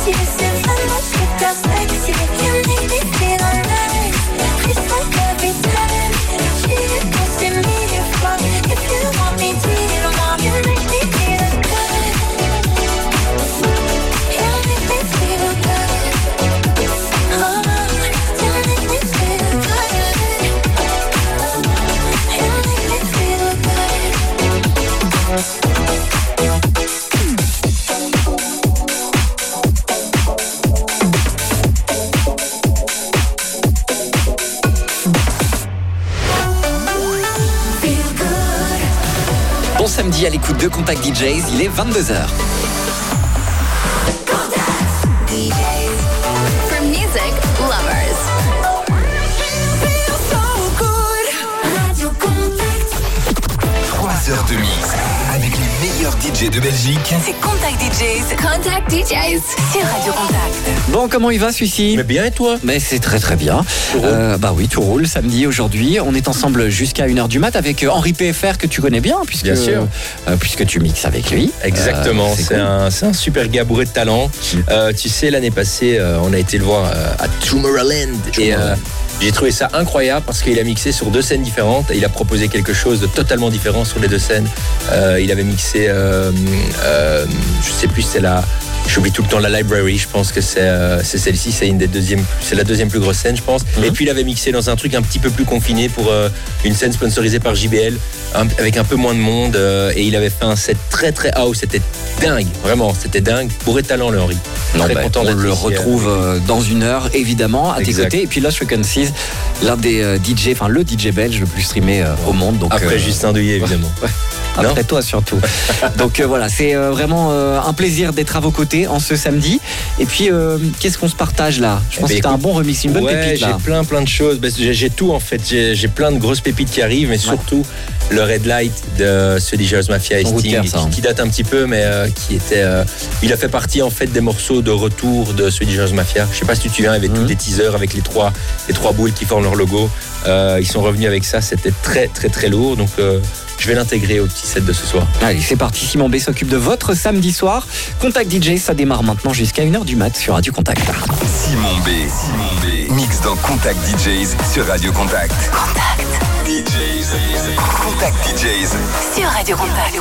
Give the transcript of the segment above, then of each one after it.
Samedi à l'écoute de Contact DJs, il est 22h. For music lovers. 3 heures de mix avec les meilleurs DJ de Belgique. C'est Contact DJs. Contact DJs sur Radio Contact. Bon, comment il va celui-ci ? Mais bien et toi ? Mais c'est très très bien. Bah oui, tout roule. Samedi aujourd'hui, on est ensemble jusqu'à 1h du mat avec Henri PFR que tu connais bien puisque, bien sûr. Puisque tu mixes avec lui. Exactement, c'est cool. un super gars bourré de talent. Tu sais, l'année passée, on a été le voir à Tomorrowland. Et j'ai trouvé ça incroyable parce qu'il a mixé sur 2 scènes différentes et il a proposé quelque chose de totalement différent sur les 2 scènes. Il avait mixé, je sais plus, j'oublie tout le temps la Library, je pense que c'est celle-ci, c'est la 2e plus grosse scène, je pense. Et puis il avait mixé dans un truc un petit peu plus confiné pour une scène sponsorisée par JBL, avec un peu moins de monde, et il avait fait un set très très house, c'était dingue, vraiment, c'était dingue, bourré de talent le Henri. Très content on d'être le ici, retrouve dans 1 heure, évidemment, à tes côtés. Et puis Lost Frequencies, l'un des DJ, enfin le DJ belge le plus streamé au monde. Donc, après Justin Douillet, évidemment. Après toi surtout. Donc voilà, c'est vraiment un plaisir d'être à vos côtés en ce samedi. Et puis, qu'est-ce qu'on se partage là ? Je pense que t'as un bon remix, une bonne pépite là. J'ai plein de choses. J'ai tout en fait. J'ai plein de grosses pépites qui arrivent, mais surtout le Red Light de Swedish House Mafia et Sting, qui date un petit peu, mais qui était. Il a fait partie en fait des morceaux de retour de Swedish House Mafia. Je sais pas si tu te souviens, avec tous les teasers, avec les trois boules qui forment leur logo. Ils sont revenus avec ça. C'était très très très lourd. Donc je vais l'intégrer au petit set de ce soir. Allez, c'est parti. Simon B s'occupe de votre samedi soir. Contact DJ, ça démarre maintenant jusqu'à 1h du mat sur Radio Contact. Simon B. Mix dans Contact DJs sur Radio Contact. Contact DJs. Contact DJs sur Radio Contact.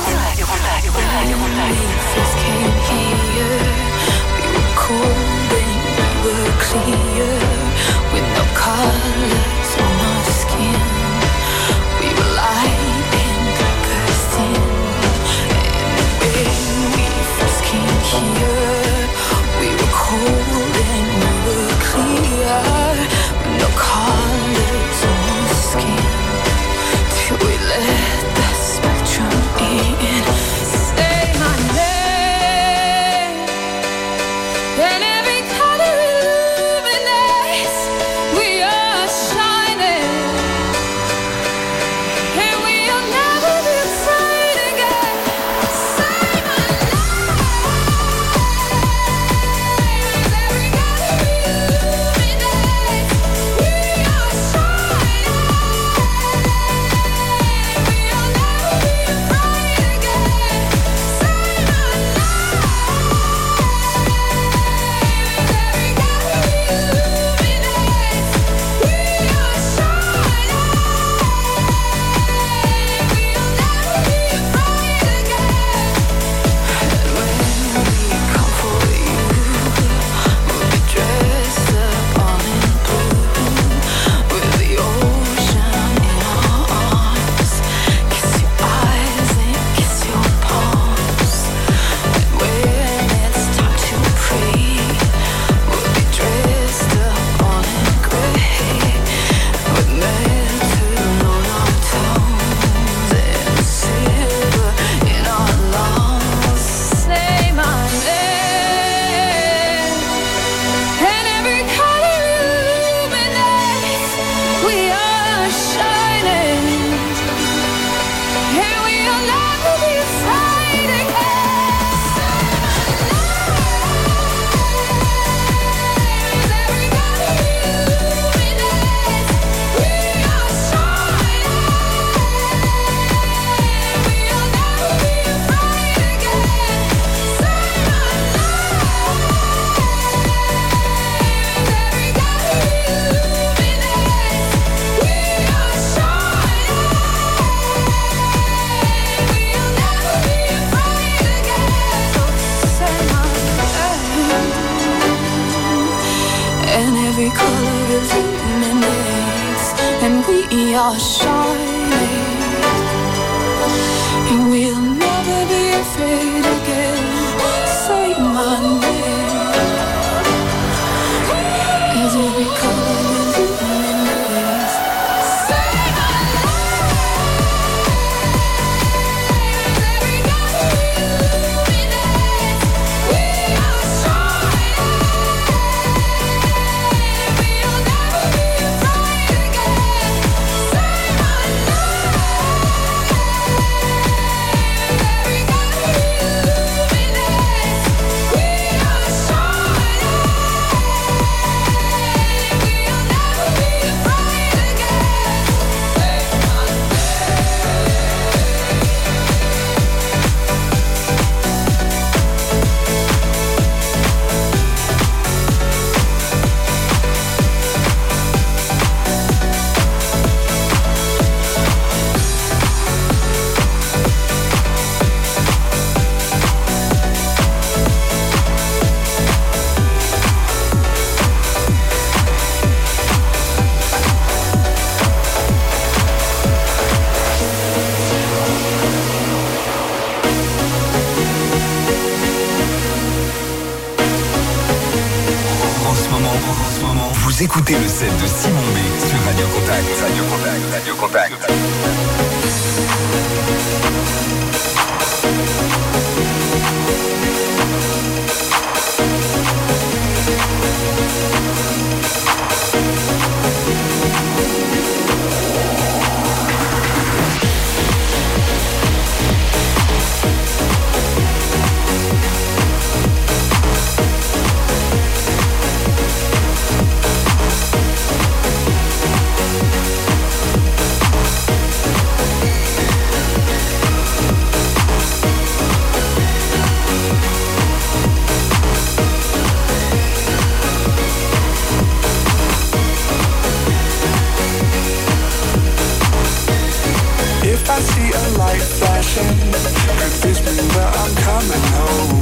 And every color illuminates. we are shining, and we'll never be afraid again. Say my name as every color is illuminates. Say my name as every color illuminates. We are shining, we'll never be afraid again. Say my name as every color illuminates. We are shining, we'll never be afraid again. Say my En ce moment, vous écoutez le set de Simon B sur Radio Contact. Radio Contact, Radio Contact. If I see a light flashing, could this mean that I'm coming home?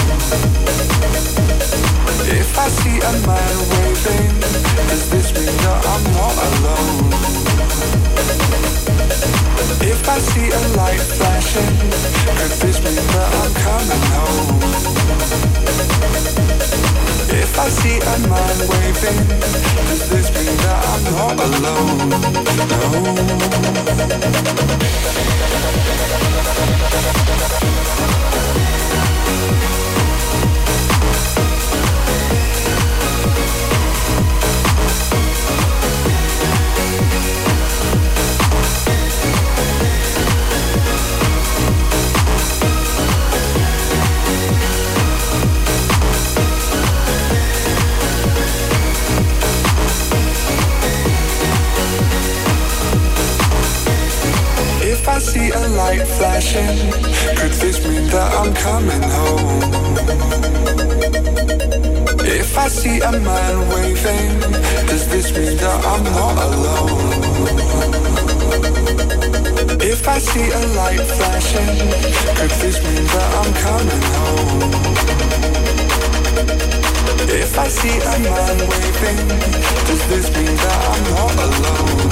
If I see a man waving, does this mean that I'm not alone? If I see a light flashing, could this mean that I'm coming home? If I see a man waving, does this mean that I'm not alone? If I see a light flashing, could this mean that I'm coming home? If I see a man waving, does this mean that I'm not alone? If I see a light flashing, could this mean that I'm coming home? If I see a man waving, does this mean that I'm not alone?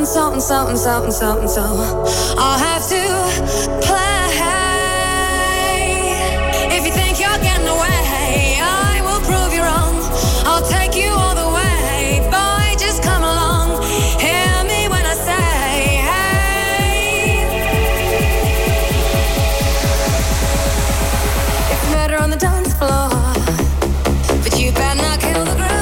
I'll have to play. If you think you're getting away, I will prove you wrong. I'll take you all the way. Boy, just come along. Hear me when I say, hey. It's murder on the dance floor, but you better not kill the groove.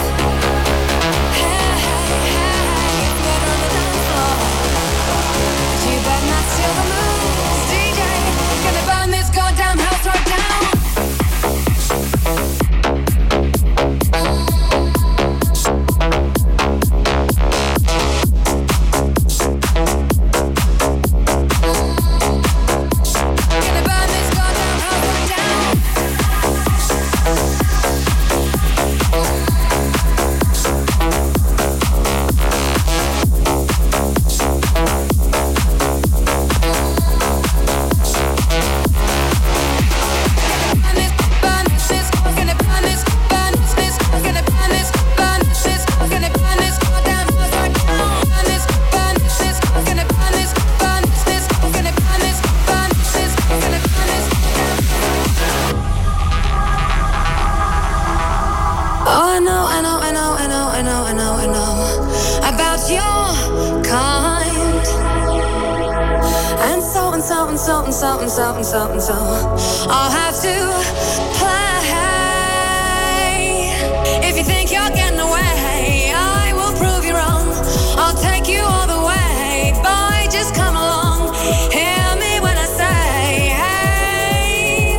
So I'll have to play. If you think you're getting away, I will prove you wrong. I'll take you all the way. Boy, just come along. Hear me when I say, hey.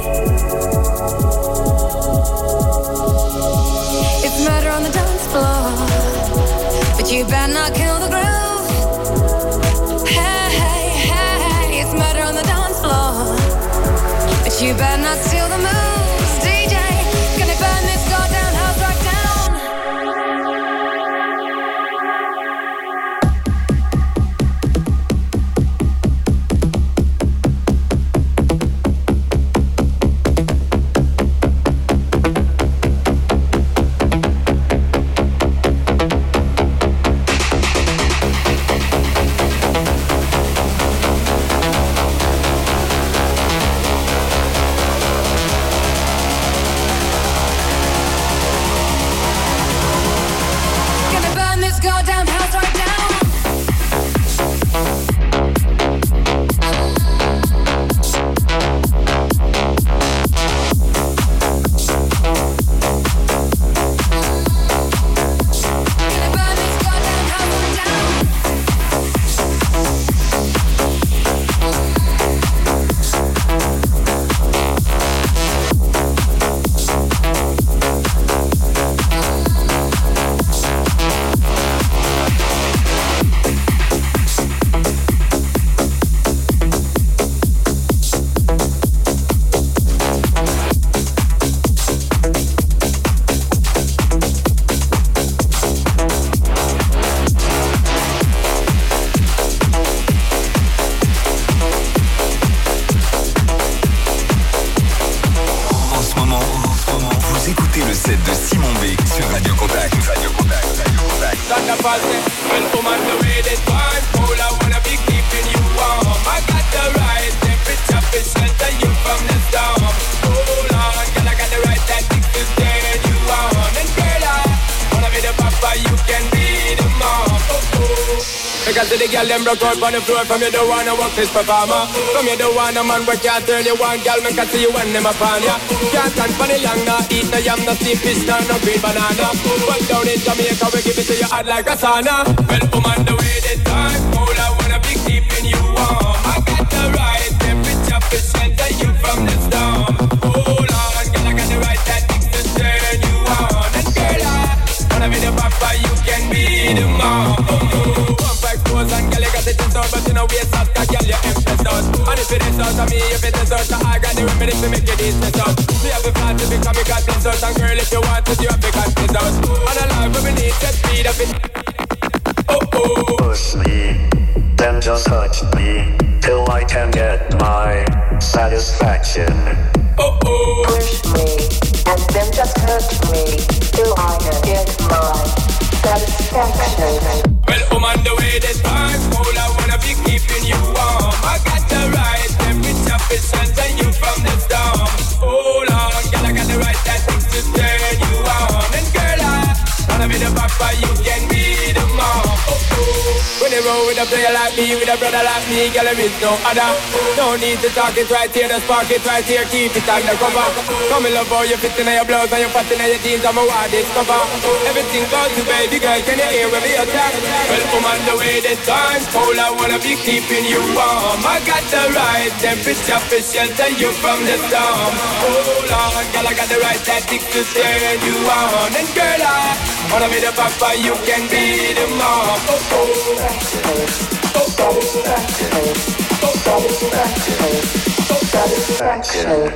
It's murder on the dance floor, but you better not kill the groove. Hey, hey, hey, it's murder on the dance floor. You better not steal the moves, DJ. Gonna burn this goddamn house right down. Because the girl them broke out on the floor. From you don't wanna walk this performer. From you don't wanna man where can't turn you on. Girl, me can see you when them upon ya. Can't stand for the long, no eat no yam, no steam fish, no green banana. But down in Jamaica we give it to you hot like a sauna. Well, woman, the way they talk, all I wanna be keeping you warm. I got the right temperature to shelter you from the storm. Hold on, girl, I got the right tactics to turn you on. And girl, I wanna be the papa, you can be the mom. And girl, you got it in store, but you know we start that girl, you empress out. And if it is out of me, if it is out, I got the remedy to make it easy out. We have a plan to become a God bless out. And girl, if you want it, you have to cut this out. And a life where we need to speed up it. Oh, oh. Push me, then just touch me, till I can get my satisfaction. Oh, oh. Push me, and then just hurt me, till I can get my satisfaction. Well, woman, the way the time cold, I wanna be keeping you warm. I got the right temperature to shelter you from the storm. Hold on, girl, I got the right tactics to turn you on. And girl, I wanna be the papa, you can be the mom. When you roll with a player like me, with a brother like me, girl, there is no other. No need to talk it right here, the spark it right here, keep it undercover. Come in love how you fit in your blouse and you fat in your jeans, I'm a wild discover. Everything goes to baby girl, can you hear when we attack? Well, come on the way the time's cold, I wanna be keeping you warm. I got the right temperature to shelter you from the storm. Hold on, girl, I got the right tactics to turn you on. And girl, I wanna be the papa, you can be the mom. Satisfaction.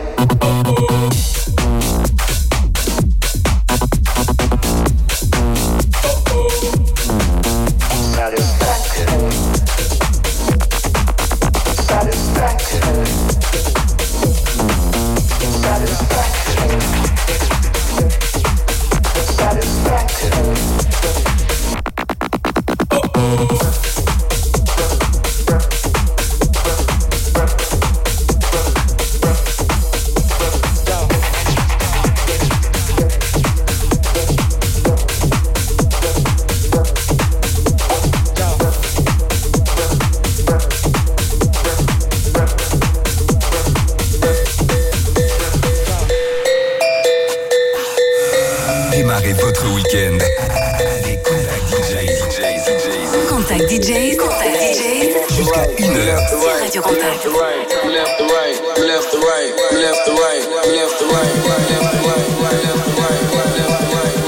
Démarrez votre week-end avec Contact DJs. Contact DJs. Jusqu'à 1h. Sur Radio Contact. Left to right, left to right, left to right, left to right, left to right, left to right, left to right,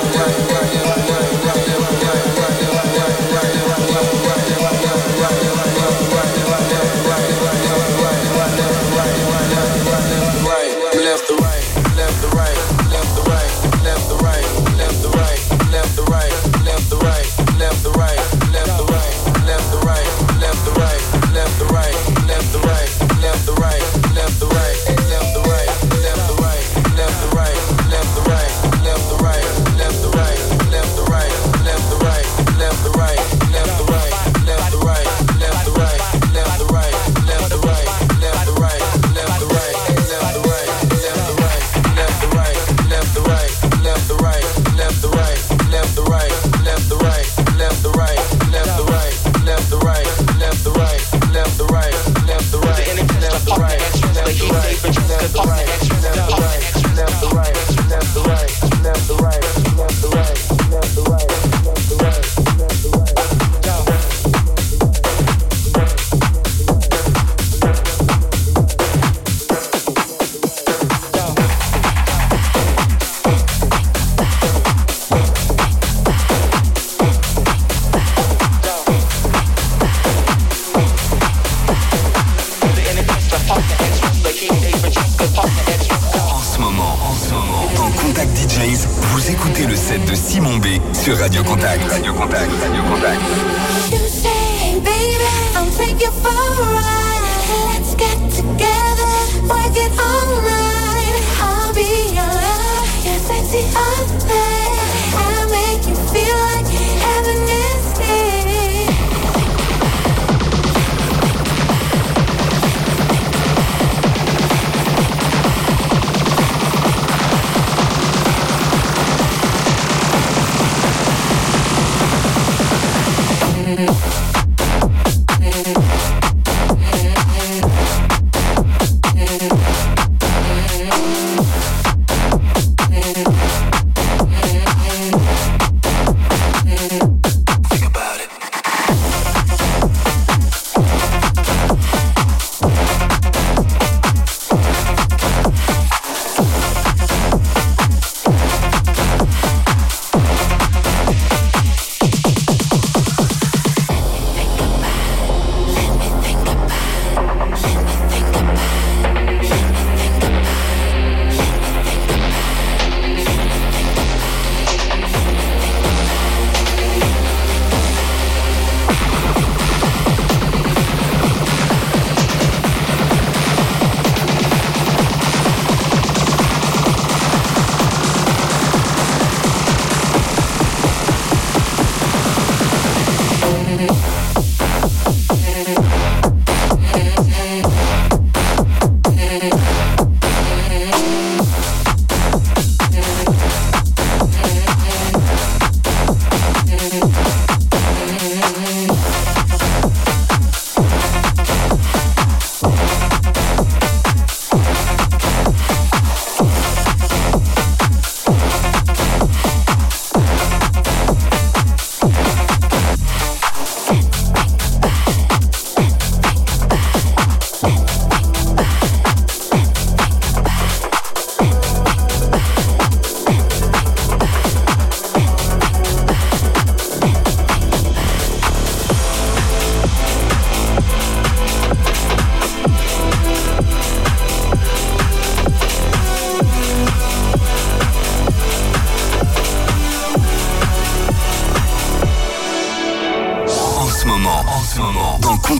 sur Radio Contact. Radio Contact. Radio Contact. You say, baby, I'll take you for a ride. Let's get together, work it all night. I'll be your love, your sexy other. I'll make you feel like heaven is here.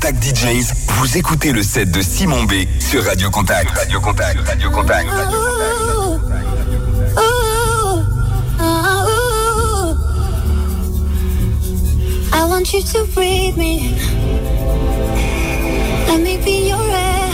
Contact DJs, vous écoutez le set de Simon B sur Radio Contact. Radio Contact, Radio Contact, Radio Contact. I want you to breathe me. Let me be your air.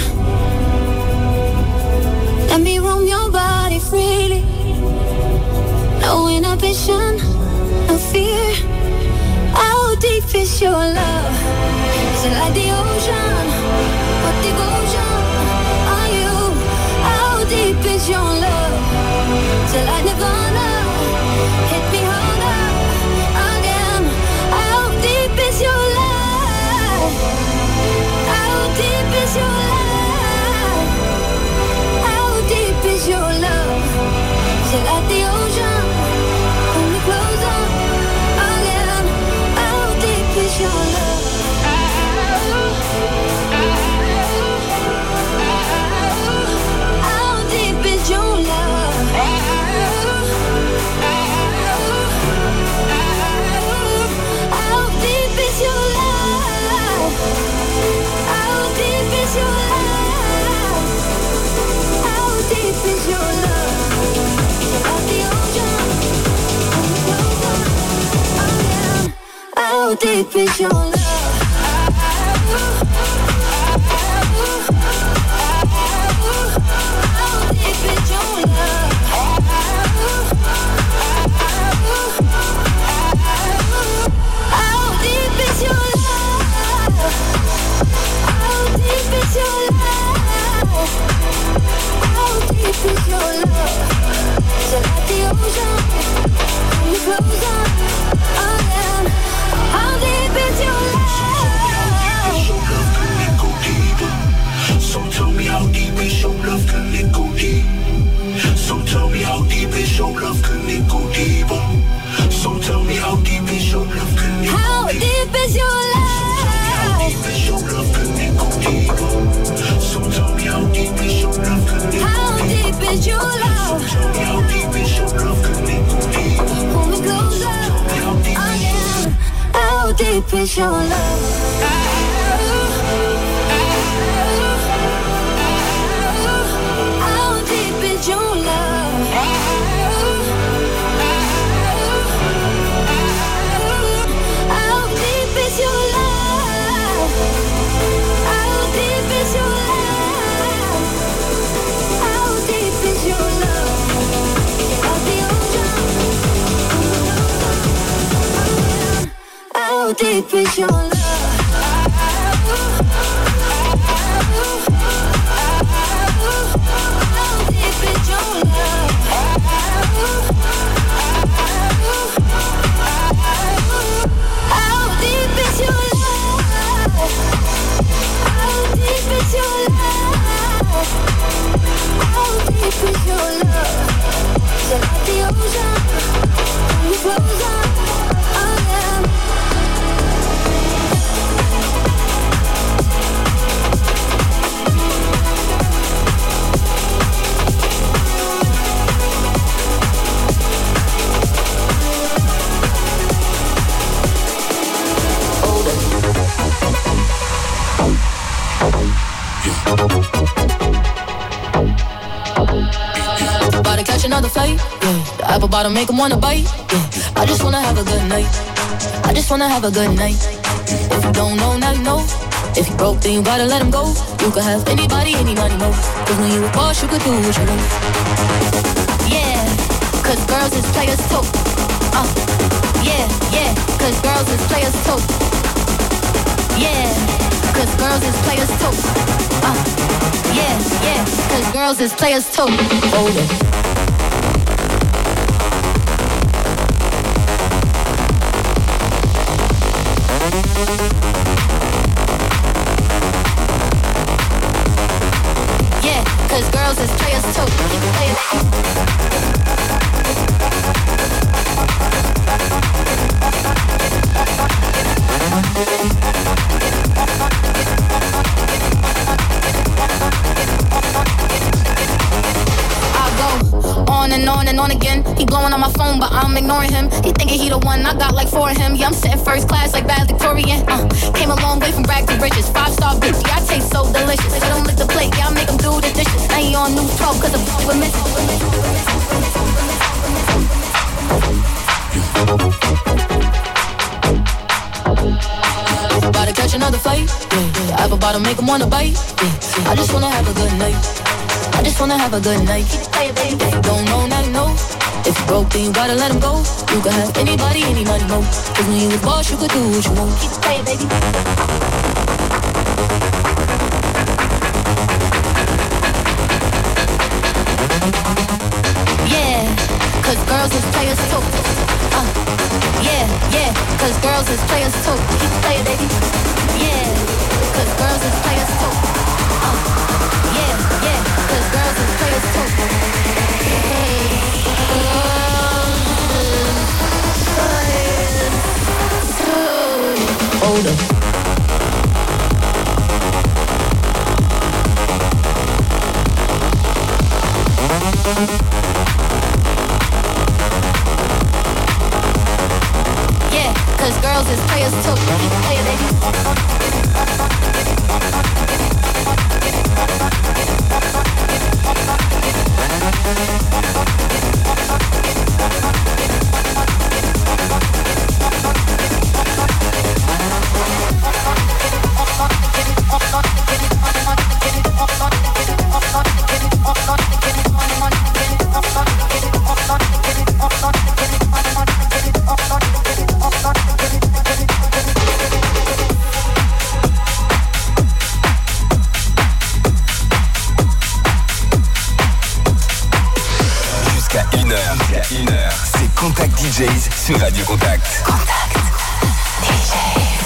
Let me roam your body freely. No inhibition, no fear. How deep is your love? Is it like the ocean? What devotion are you? How deep is your love? Is it like Nirvana? Hit me harder again. How deep is your love? How deep is your love? How deep is your love? Is it like the ocean? Hold me closer again. How deep is your love? How deep is your love? How deep is your love? How deep is your love? How deep is your love? Like the ocean, how deep is your love? Deep is your love? How deep is your love? How deep is your love? How deep is your love? How deep is your love? Like the ocean. How deep is your love? How deep is your love? How deep is your love? How deep is your love? How deep is your love? Is it like the ocean? You closer again. About to catch another flight, yeah. The apple bottom make him wanna bite, yeah. I just wanna have a good night. I just wanna have a good night. If you don't know, now you know. If you broke, then you gotta let him go. You could have anybody, any money, no. Cause when you a boss, you could do what you want. Yeah, cause girls is players too. Yeah, yeah, cause girls is players too. Yeah, cause girls is players too. Yeah, yeah, cause girls is players too. Hold it. Yeah, cause girls is players too. and on again. He blowing on my phone, but I'm ignoring him. He thinking he the one, I got like 4 of him. Yeah, I'm sitting first class like bad Victorian. Came a long way from rag to riches. 5-star bitch, yeah, I taste so delicious. I don't lick the plate, yeah, I make him do the dishes. Now he on new 12 cause I'm with misses. About to catch another fight, yeah. Apple bottom make him wanna bite, yeah. I just wanna have a good night. I just wanna have a good night. If you don't know, now you know. If you broke, then you gotta let him go. You can have anybody, any money, mo. Cause when you was boss, you could do what you want. Keep playing, baby. Yeah, cause girls is players too. Yeah, cause girls is players too. Keep playing, baby. Yeah, cause girls is players too. Yeah, cause girls is players too. Hold up. Yeah, cause girls is players too. Keep playing, baby. DJs sur Radio Contact. Contact DJs.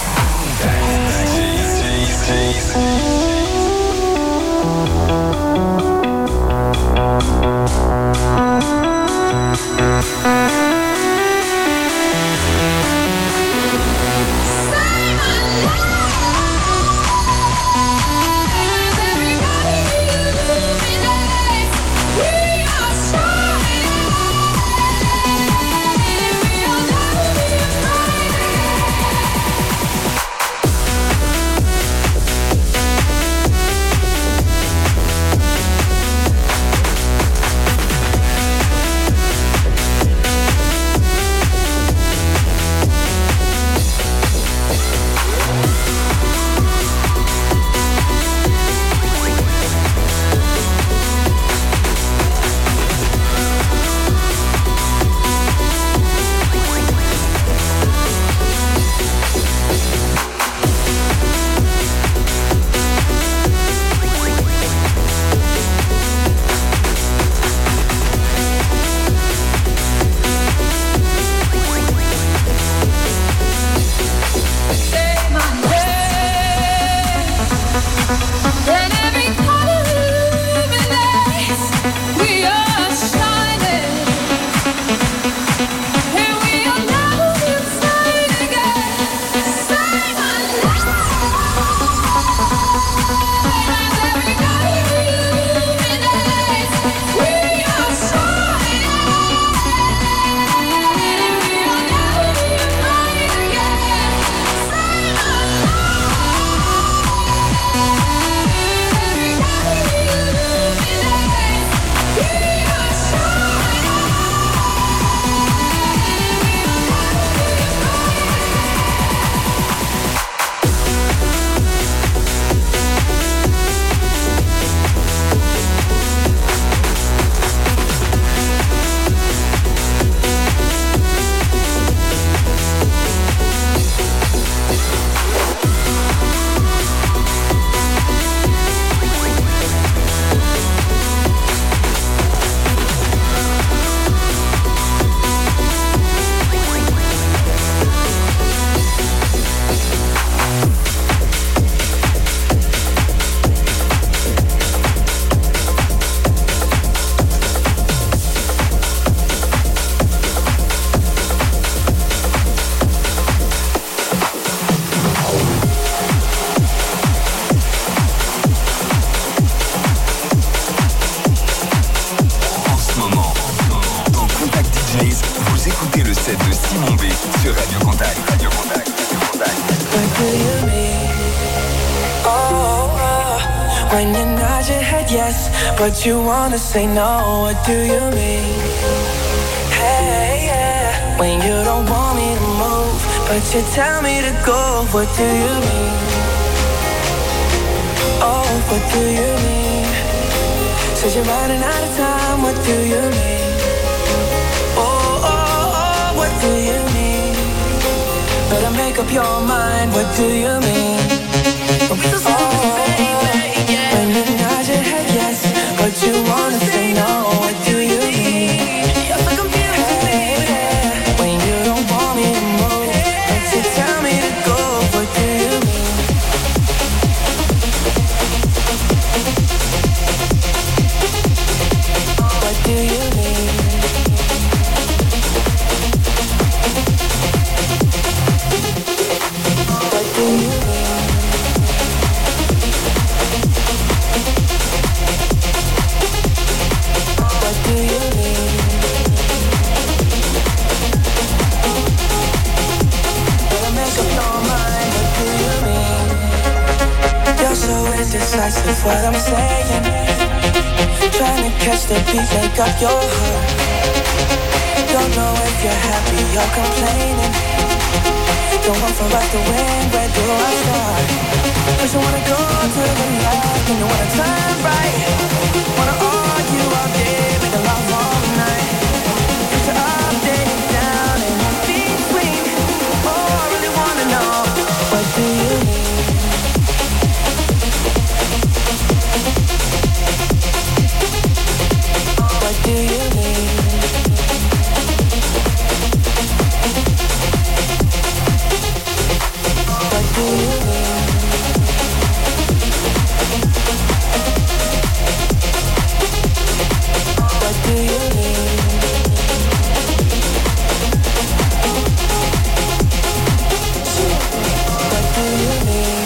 set de Simon B sur Radio Contact. Radio Contact. Radio Contact. What do you mean? When you nod your head yes, but you wanna say no, what do you mean? Hey, yeah. When you don't want me to move, but you tell me to go, what do you mean? Oh, what do you mean? Said you're running out of time, what do you mean? Oh, what do you mean? Better make up your mind, what do you mean? When you nod your head yes, but you wanna say no, what do you mean? You're so confused, hey, when you don't want me to move, but you tell me to go, what do you mean? What do you mean? What do you mean? Indecisive what I'm saying, trying to catch the beat, make up your heart. Don't know if you're happy or complaining. Don't want for us to win, where do I start? First you wanna go to the left, then you wanna turn right. Wanna argue all day, make a love all night. Put your up, then down, and in between. Oh, I really wanna know, what do you mean? What do you mean? What do you mean? What do you mean? What do you mean?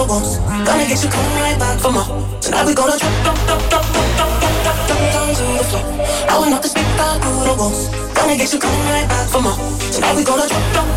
the walls. Gonna get you coming right back for more. Tonight we gonna drop down to the floor. I will knock the speak back through the walls. Gonna get you coming right back for more. Tonight we gonna drop down.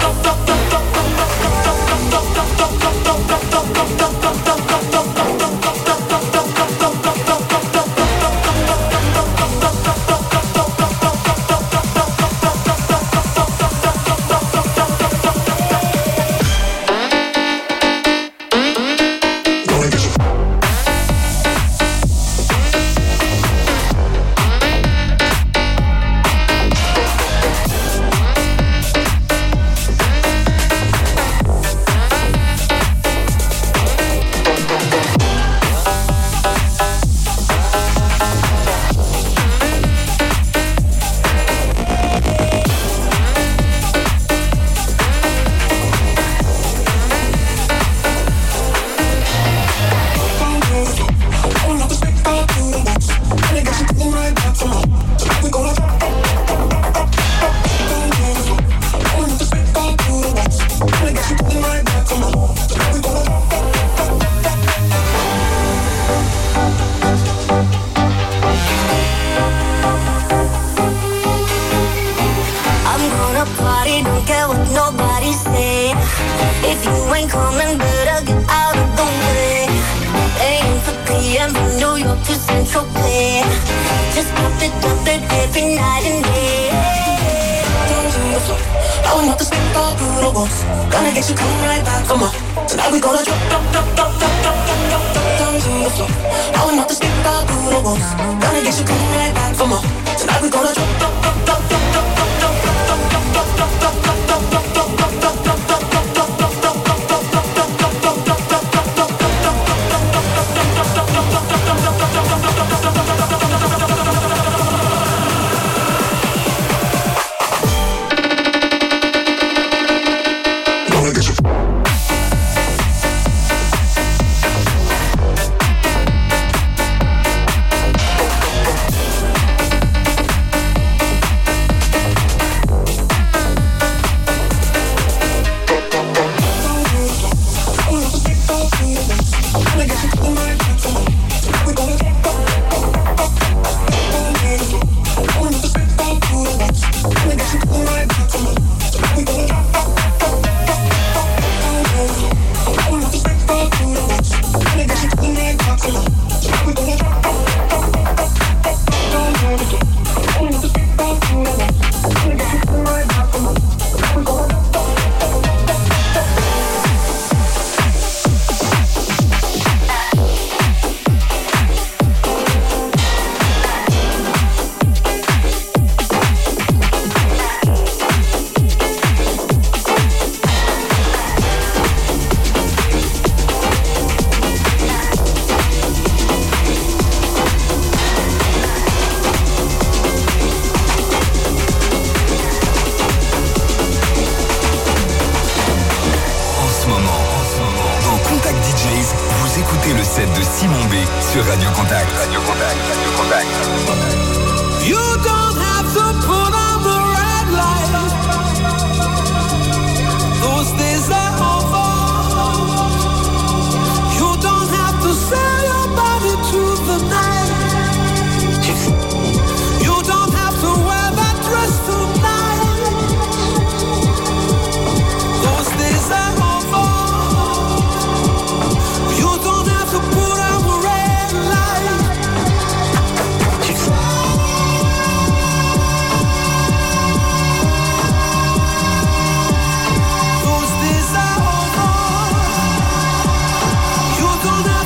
You don't